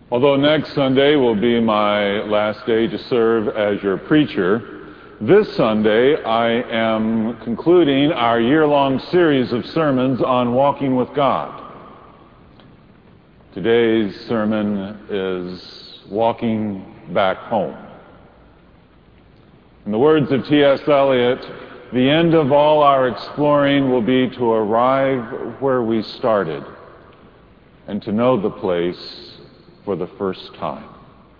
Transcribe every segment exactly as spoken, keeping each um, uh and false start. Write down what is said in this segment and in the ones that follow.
Although next Sunday will be my last day to serve as your preacher, this Sunday I am concluding our year-long series of sermons on walking with God. Today's sermon is walking back home. In the words of T S Eliot, the end of all our exploring will be to arrive where we started and to know the place for the first time.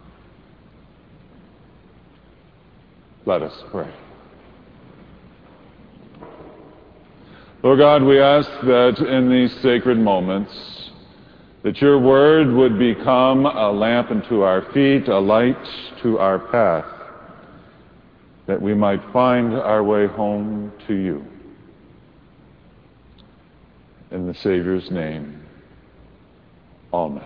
Let us pray. Lord God, we ask that in these sacred moments, that your word would become a lamp unto our feet, a light to our path, that we might find our way home to you. In the Savior's name, amen.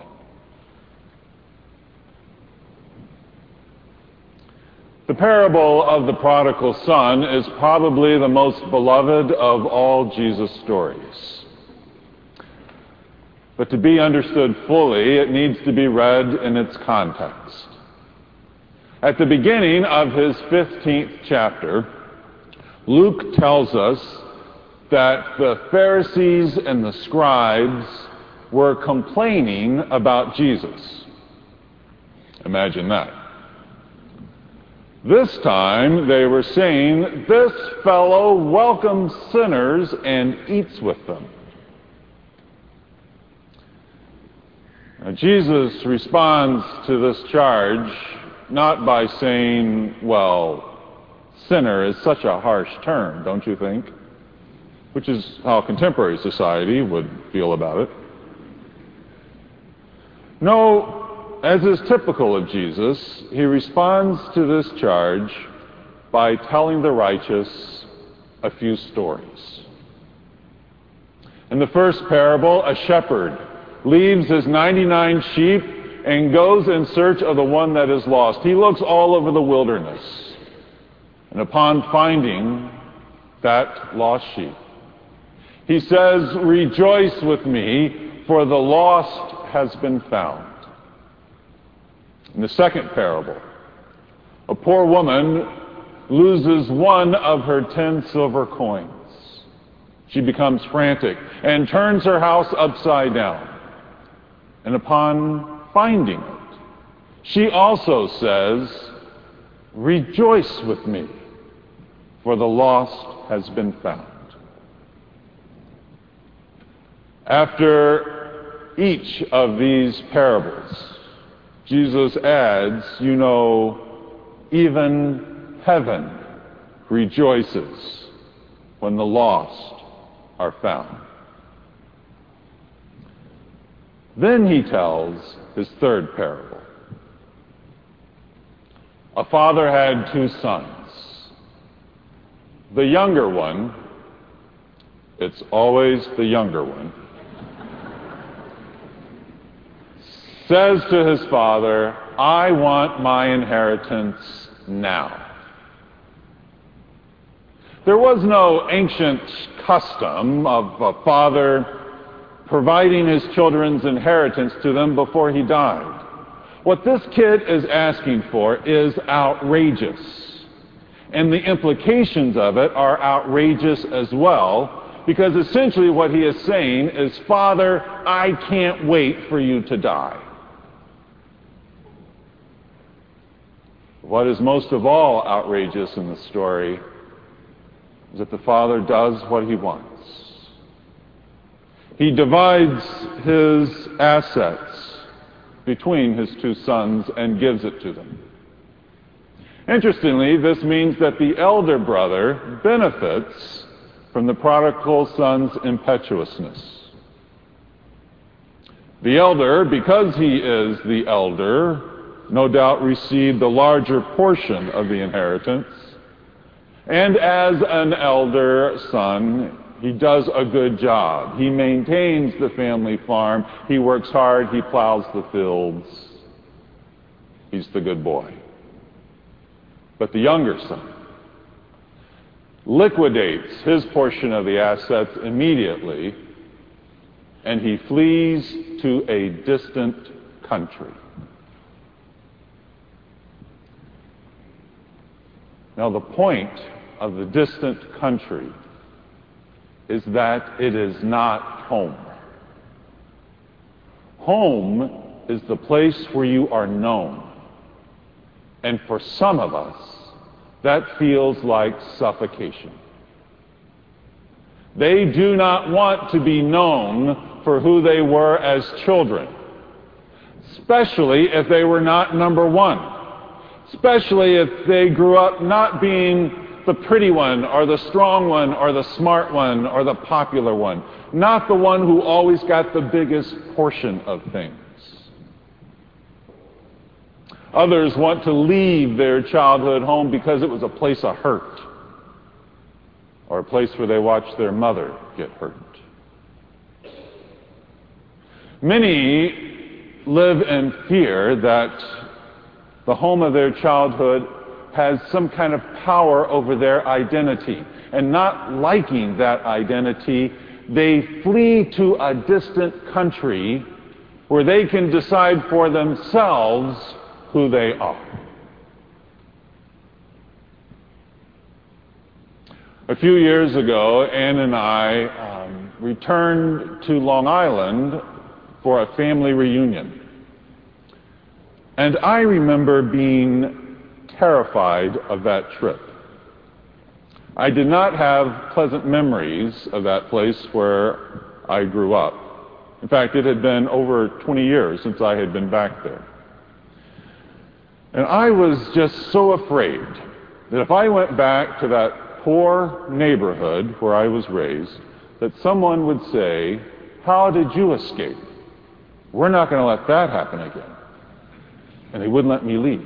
The parable of the prodigal son is probably the most beloved of all Jesus' stories. But to be understood fully, it needs to be read in its context. At the beginning of his fifteenth chapter, Luke tells us that the Pharisees and the scribes were complaining about Jesus. Imagine that. This time they were saying, "This fellow welcomes sinners and eats with them." Now, Jesus responds to this charge not by saying, well, sinner is such a harsh term, don't you think? Which is how contemporary society would feel about it. No, as is typical of Jesus, he responds to this charge by telling the righteous a few stories. In the first parable, a shepherd leaves his ninety-nine sheep and goes in search of the one that is lost. He looks all over the wilderness, and upon finding that lost sheep, he says, "Rejoice with me, for the lost has been found." In the second parable, a poor woman loses one of her ten silver coins. She becomes frantic and turns her house upside down. And upon finding it, she also says, "Rejoice with me, for the lost has been found." After each of these parables, Jesus adds, you know, even heaven rejoices when the lost are found. Then he tells his third parable. A father had two sons. The younger one, it's always the younger one, says to his father, "I want my inheritance now." There was no ancient custom of a father providing his children's inheritance to them before he died. What this kid is asking for is outrageous. And the implications of it are outrageous as well, because essentially what he is saying is, "Father, I can't wait for you to die." What is most of all outrageous in the story is that the father does what he wants. He divides his assets between his two sons and gives it to them. Interestingly, this means that the elder brother benefits from the prodigal son's impetuousness. The elder, because he is the elder, no doubt received the larger portion of the inheritance. And as an elder son, he does a good job. He maintains the family farm. He works hard. He plows the fields. He's the good boy. But the younger son liquidates his portion of the assets immediately, and he flees to a distant country. Now, the point of the distant country is that it is not home. Home is the place where you are known. And for some of us, that feels like suffocation. They do not want to be known for who they were as children, especially if they were not number one, especially if they grew up not being the pretty one or the strong one or the smart one or the popular one, not the one who always got the biggest portion of things. Others want to leave their childhood home because it was a place of hurt, or a place where they watched their mother get hurt. Many live in fear that the home of their childhood has some kind of power over their identity. And not liking that identity, they flee to a distant country where they can decide for themselves who they are. A few years ago, Ann and I um, returned to Long Island for a family reunion. And I remember being terrified of that trip. I did not have pleasant memories of that place where I grew up. In fact, it had been over twenty years since I had been back there. And I was just so afraid that if I went back to that poor neighborhood where I was raised, that someone would say, "How did you escape? We're not going to let that happen again." And they wouldn't let me leave.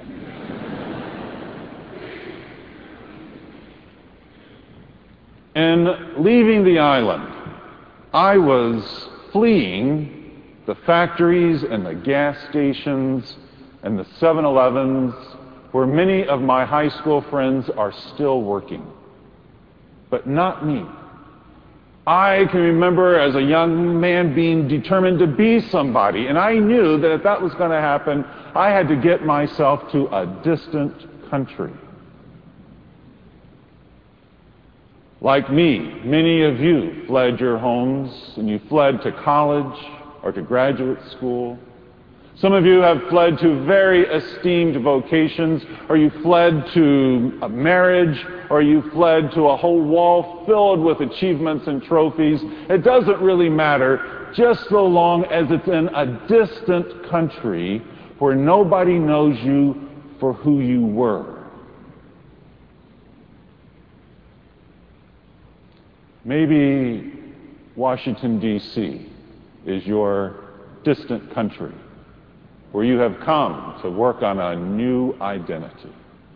In leaving the island, I was fleeing the factories and the gas stations and the seven elevens where many of my high school friends are still working. But not me. I can remember as a young man being determined to be somebody, and I knew that if that was going to happen, I had to get myself to a distant country. Like me, many of you fled your homes, and you fled to college or to graduate school. Some of you have fled to very esteemed vocations, or you fled to a marriage, or you fled to a whole wall filled with achievements and trophies. It doesn't really matter, just so long as it's in a distant country where nobody knows you for who you were. Maybe Washington, D C is your distant country, where you have come to work on a new identity.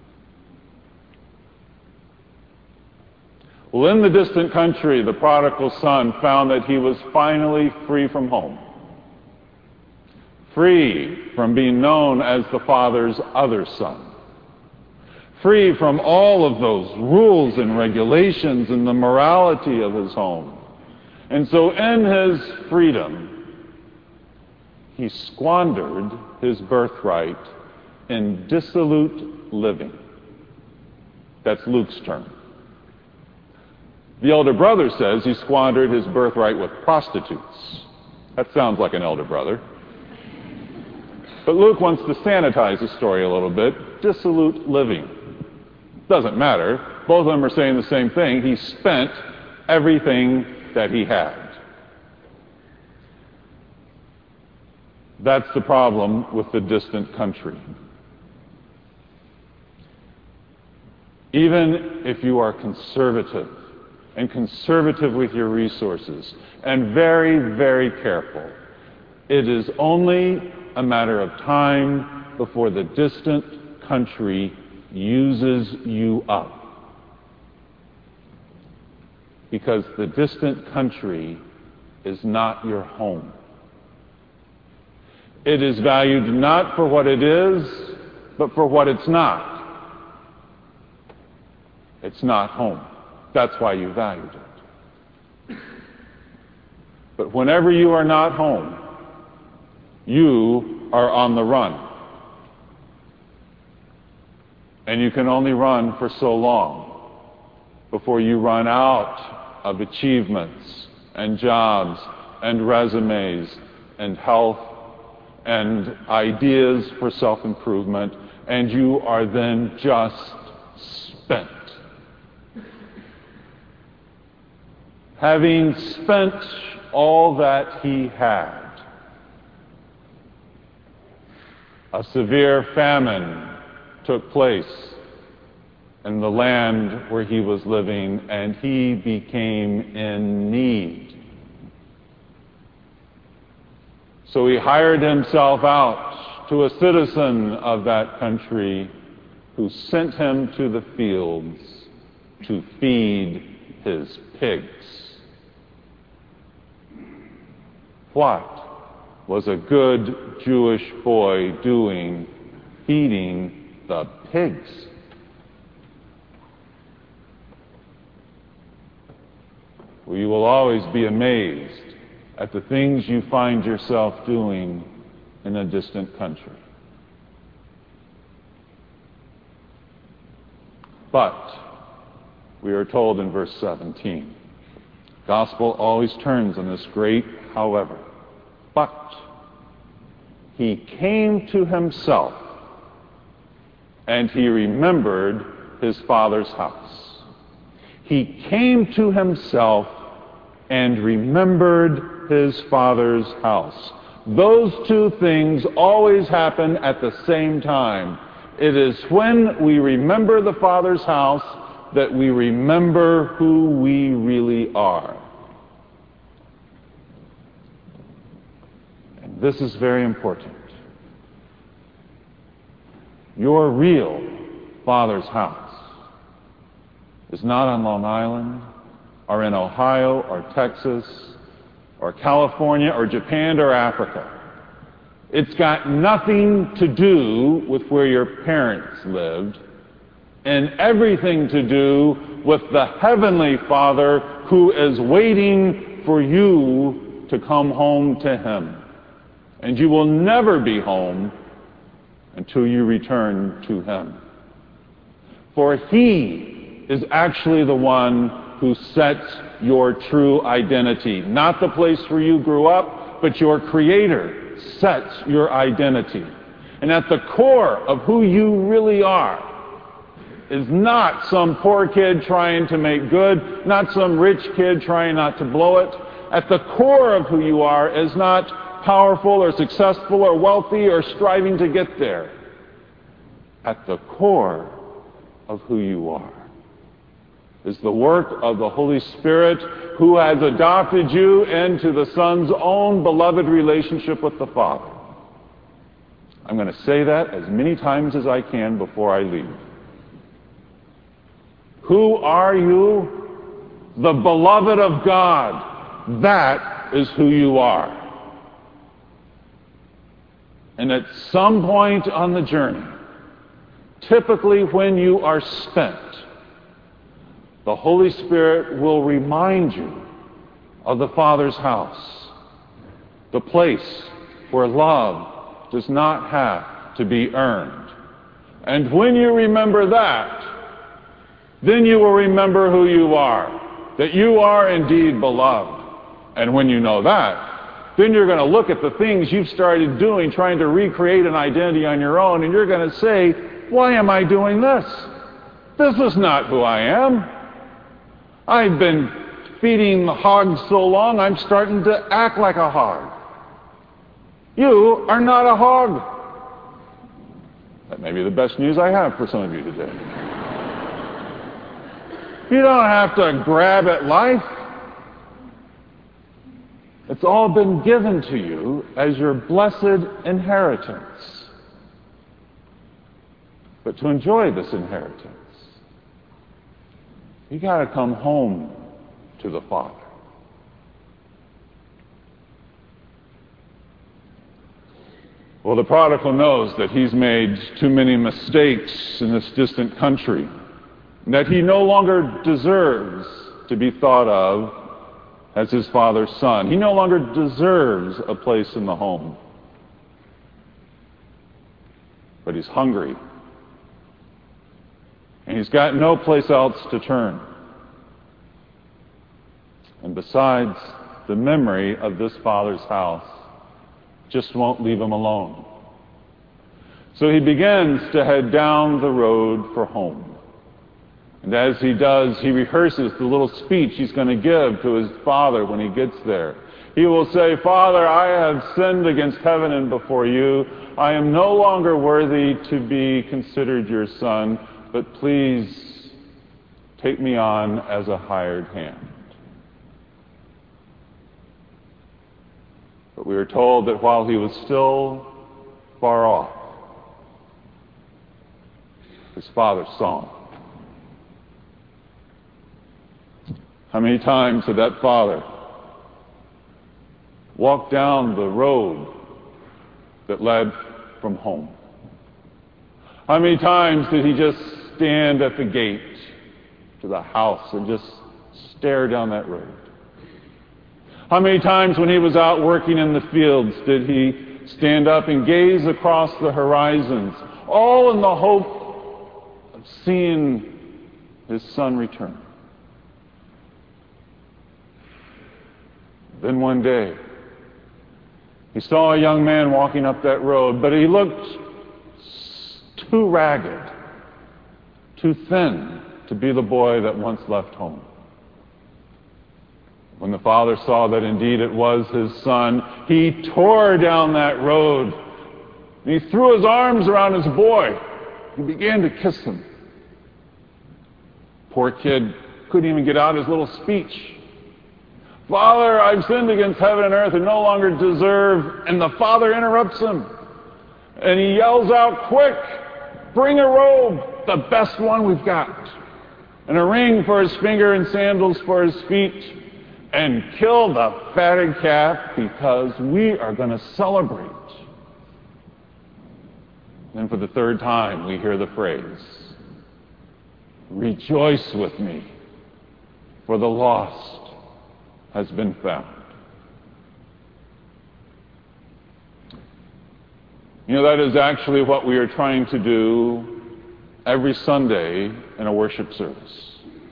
Well, in the distant country, the prodigal son found that he was finally free from home, free from being known as the father's other son, free from all of those rules and regulations and the morality of his home. And so in his freedom, he squandered his birthright in dissolute living. That's Luke's term. The elder brother says he squandered his birthright with prostitutes. That sounds like an elder brother. But Luke wants to sanitize the story a little bit. Dissolute living. Doesn't matter. Both of them are saying the same thing. He spent everything that he had. That's the problem with the distant country. Even if you are conservative, and conservative with your resources, and very, very careful, it is only a matter of time before the distant country uses you up. Because the distant country is not your home. It is valued not for what it is, but for what it's not. It's not home. That's why you valued it. But whenever you are not home, you are on the run. And you can only run for so long before you run out of achievements and jobs and resumes and health and ideas for self-improvement, and you are then just spent. Having spent all that he had, a severe famine took place in the land where he was living, and he became in need. So he hired himself out to a citizen of that country who sent him to the fields to feed his pigs. What was a good Jewish boy doing feeding the pigs? Well, you will always be amazed at the things you find yourself doing in a distant country. But we are told in verse seventeen, gospel always turns on this great however. But he came to himself, and he remembered his father's house. He came to himself and remembered his father's house. Those two things always happen at the same time. It is when we remember the Father's house that we remember who we really are. And this is very important. Your real Father's house is not on Long Island, or in Ohio, or Texas, or California, or Japan, or Africa. It's got nothing to do with where your parents lived, and everything to do with the Heavenly Father who is waiting for you to come home to Him. And you will never be home until you return to Him. For He is actually the one who sets your true identity. Not the place where you grew up, but your Creator sets your identity. And at the core of who you really are is not some poor kid trying to make good, not some rich kid trying not to blow it. At the core of who you are is not powerful or successful or wealthy or striving to get there. At the core of who you are is the work of the Holy Spirit, who has adopted you into the Son's own beloved relationship with the Father. I'm going to say that as many times as I can before I leave. Who are you? The beloved of God. That is who you are. And at some point on the journey, typically when you are spent, the Holy Spirit will remind you of the Father's house, the place where love does not have to be earned. And when you remember that, then you will remember who you are, that you are indeed beloved. And when you know that, then you're going to look at the things you've started doing, trying to recreate an identity on your own, and you're going to say, why am I doing this? This is not who I am. I've been feeding the hogs so long, I'm starting to act like a hog. You are not a hog. That may be the best news I have for some of you today. You don't have to grab at life. It's all been given to you as your blessed inheritance. But to enjoy this inheritance, you got to come home to the Father. Well, the prodigal knows that he's made too many mistakes in this distant country, and that he no longer deserves to be thought of as his father's son. He no longer deserves a place in the home. But he's hungry. And he's got no place else to turn. And besides, the memory of this father's house just won't leave him alone. So he begins to head down the road for home. And as he does, he rehearses the little speech he's going to give to his father when he gets there. He will say, "Father, I have sinned against heaven and before you. I am no longer worthy to be considered your son, but please take me on as a hired hand." But we are told that while he was still far off, his father saw him. How many times did that father walk down the road that led from home? How many times did he just stand at the gate to the house and just stare down that road? How many times when he was out working in the fields did he stand up and gaze across the horizons, all in the hope of seeing his son return? Then one day, he saw a young man walking up that road, but he looked too ragged, too thin to be the boy that once left home. When the father saw that indeed it was his son, he tore down that road, and he threw his arms around his boy. He began to kiss him. Poor kid couldn't even get out his little speech. "Father, I've sinned against heaven and earth and no longer deserve..." And the father interrupts him. And he yells out, "Quick, bring a robe, the best one we've got, and a ring for his finger and sandals for his feet, and kill the fatted calf because we are going to celebrate." Then for the third time, we hear the phrase, "Rejoice with me, for the lost has been found." You know, that is actually what we are trying to do every Sunday in a worship service.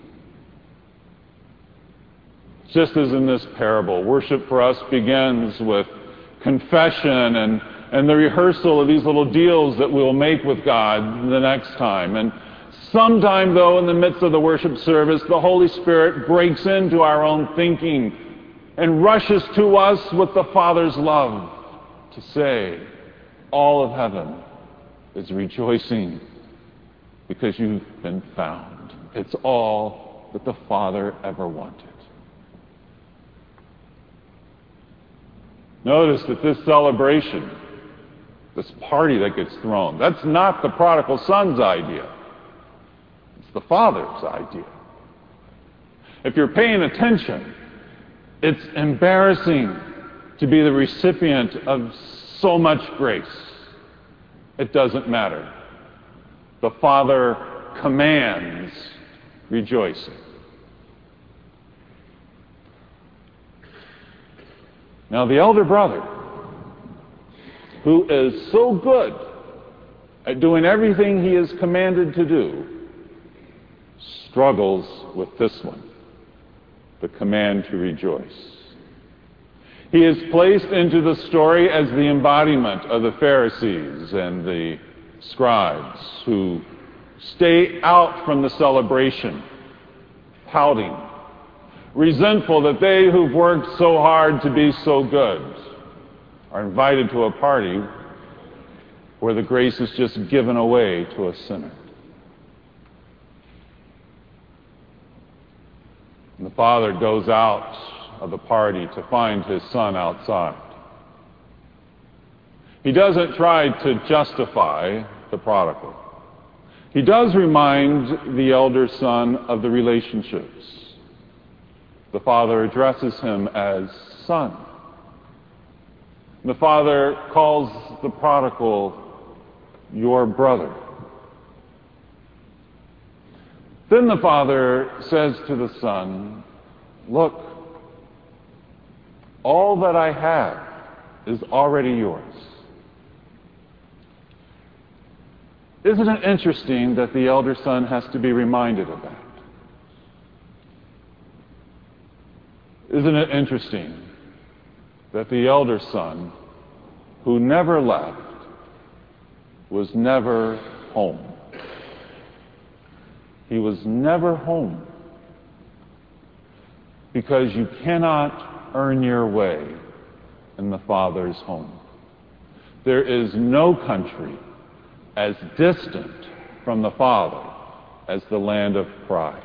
Just as in this parable, worship for us begins with confession and, and the rehearsal of these little deals that we'll make with God the next time. And sometime, though, in the midst of the worship service, the Holy Spirit breaks into our own thinking and rushes to us with the Father's love to say, all of heaven is rejoicing because you've been found. It's all that the Father ever wanted. Notice that this celebration, this party that gets thrown, that's not the prodigal son's idea. It's the Father's idea. If you're paying attention, it's embarrassing to be the recipient of so much grace. It doesn't matter. The Father commands rejoicing. Now, the elder brother, who is so good at doing everything he is commanded to do, struggles with this one, the command to rejoice. He is placed into the story as the embodiment of the Pharisees and the scribes who stay out from the celebration, pouting, resentful that they who've worked so hard to be so good are invited to a party where the grace is just given away to a sinner. And the father goes out of the party to find his son outside. He doesn't try to justify the prodigal. He does remind the elder son of the relationships. The father addresses him as son. The father calls the prodigal your brother. Then the father says to the son, look, all that I have is already yours. Isn't it interesting that the elder son has to be reminded of that? Isn't it interesting that the elder son, who never left, was never home? He was never home. Because you cannot earn your way in the Father's home. There is no country as distant from the Father as the land of pride.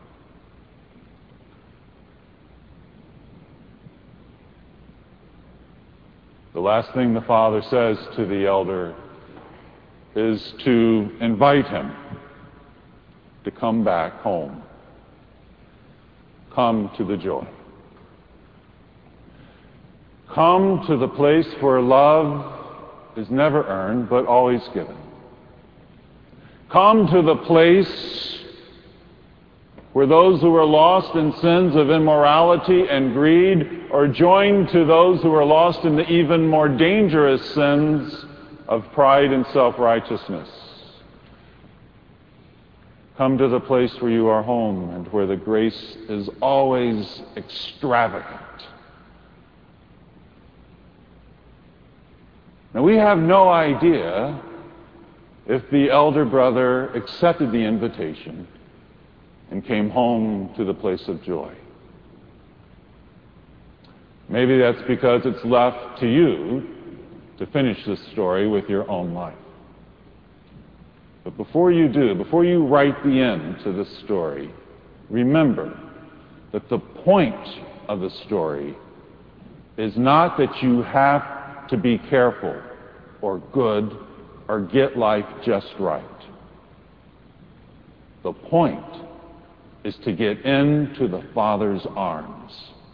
The last thing the Father says to the elder is to invite him to come back home. Come to the joy. Come to the place where love is never earned, but always given. Come to the place where those who are lost in sins of immorality and greed are joined to those who are lost in the even more dangerous sins of pride and self-righteousness. Come to the place where you are home and where the grace is always extravagant. Now, we have no idea if the elder brother accepted the invitation and came home to the place of joy. Maybe that's because it's left to you to finish this story with your own life. But before you do, before you write the end to this story, remember that the point of the story is not that you have to be careful or good or get life just right. The point is to get into the Father's arms.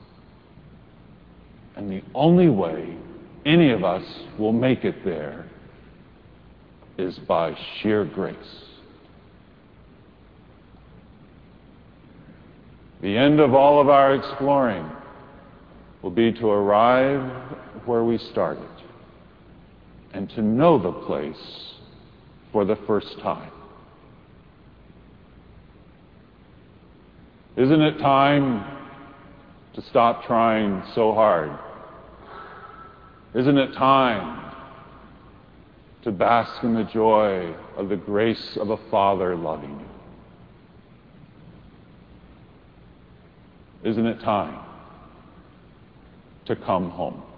And the only way any of us will make it there is by sheer grace. The end of all of our exploring will be to arrive where we started and to know the place for the first time. Isn't it time to stop trying so hard? Isn't it time to bask in the joy of the grace of a Father loving you? Isn't it time to come home?